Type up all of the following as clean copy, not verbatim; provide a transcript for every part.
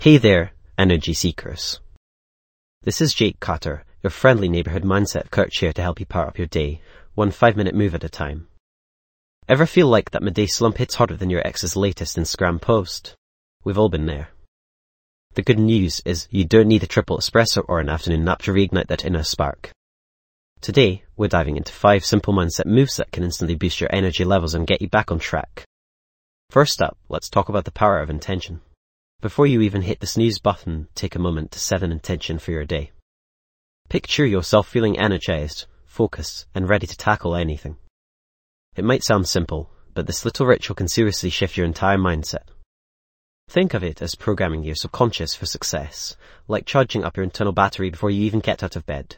Hey there, energy seekers. This is Jake Cutter, your friendly neighborhood mindset coach here to help you power up your day, one 5-minute move at a time. Ever feel like that midday slump hits harder than your ex's latest Instagram post? We've all been there. The good news is you don't need a triple espresso or an afternoon nap to reignite that inner spark. Today, we're diving into 5 simple mindset moves that can instantly boost your energy levels and get you back on track. First up, let's talk about the power of intention. Before you even hit the snooze button, take a moment to set an intention for your day. Picture yourself feeling energized, focused, and ready to tackle anything. It might sound simple, but this little ritual can seriously shift your entire mindset. Think of it as programming your subconscious for success, like charging up your internal battery before you even get out of bed.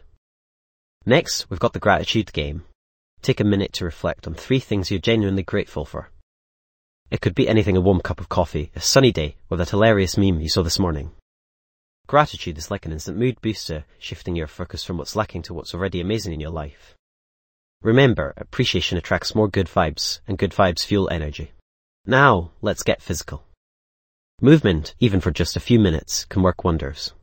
Next, we've got the gratitude game. Take a minute to reflect on 3 things you're genuinely grateful for. It could be anything: a warm cup of coffee, a sunny day, or that hilarious meme you saw this morning. Gratitude is like an instant mood booster, shifting your focus from what's lacking to what's already amazing in your life. Remember, appreciation attracts more good vibes, and good vibes fuel energy. Now, let's get physical. Movement, even for just a few minutes, can work wonders.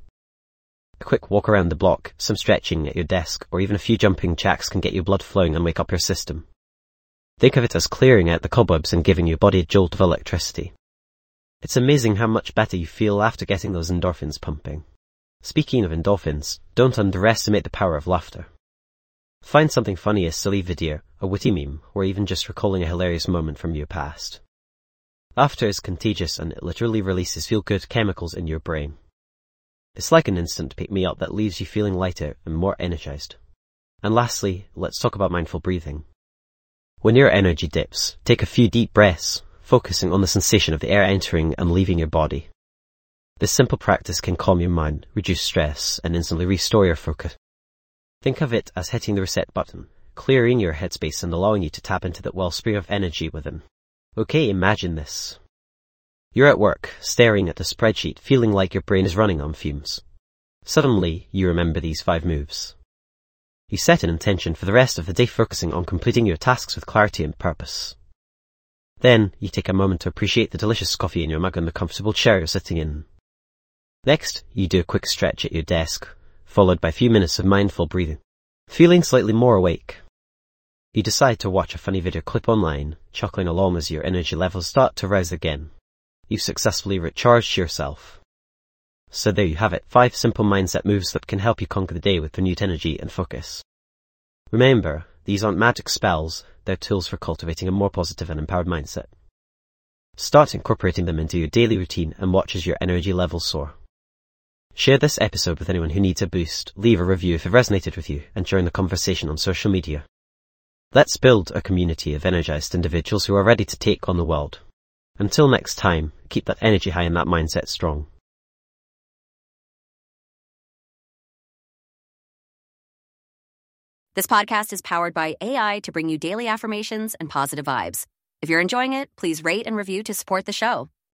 A quick walk around the block, some stretching at your desk, or even a few jumping jacks can get your blood flowing and wake up your system. Think of it as clearing out the cobwebs and giving your body a jolt of electricity. It's amazing how much better you feel after getting those endorphins pumping. Speaking of endorphins, don't underestimate the power of laughter. Find something funny: a silly video, a witty meme, or even just recalling a hilarious moment from your past. Laughter is contagious, and it literally releases feel-good chemicals in your brain. It's like an instant pick-me-up that leaves you feeling lighter and more energized. And lastly, let's talk about mindful breathing. When your energy dips, take a few deep breaths, focusing on the sensation of the air entering and leaving your body. This simple practice can calm your mind, reduce stress, and instantly restore your focus. Think of it as hitting the reset button, clearing your headspace and allowing you to tap into that wellspring of energy within. Okay, imagine this. You're at work, staring at a spreadsheet, feeling like your brain is running on fumes. Suddenly, you remember these 5 moves. You set an intention for the rest of the day, focusing on completing your tasks with clarity and purpose. Then, you take a moment to appreciate the delicious coffee in your mug and the comfortable chair you're sitting in. Next, you do a quick stretch at your desk, followed by a few minutes of mindful breathing. Feeling slightly more awake, you decide to watch a funny video clip online, chuckling along as your energy levels start to rise again. You've successfully recharged yourself. So there you have it, 5 simple mindset moves that can help you conquer the day with renewed energy and focus. Remember, these aren't magic spells, they're tools for cultivating a more positive and empowered mindset. Start incorporating them into your daily routine and watch as your energy levels soar. Share this episode with anyone who needs a boost, leave a review if it resonated with you, and join the conversation on social media. Let's build a community of energized individuals who are ready to take on the world. Until next time, keep that energy high and that mindset strong. This podcast is powered by AI to bring you daily affirmations and positive vibes. If you're enjoying it, please rate and review to support the show.